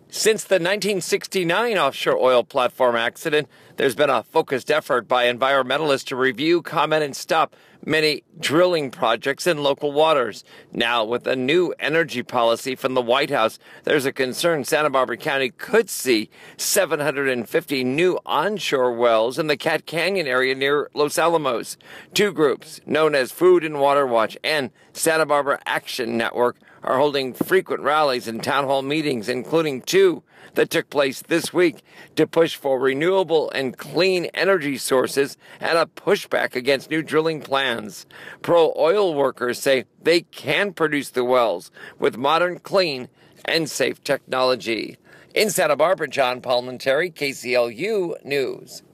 Since the 1969 offshore oil platform accident, there's been a focused effort by environmentalists to review, comment, and stop many drilling projects in local waters. Now, with a new energy policy from the White House, there's a concern Santa Barbara County could see 750 new onshore wells in the Cat Canyon area near Los Alamos. Two groups, known as Food and Water Watch and Santa Barbara Action Network, are holding frequent rallies and town hall meetings, including two that took place this week, to push for renewable and clean energy sources and a pushback against new drilling plans. Pro-oil workers say they can produce the wells with modern, clean, and safe technology. In Santa Barbara, John Palmentary, KCLU News.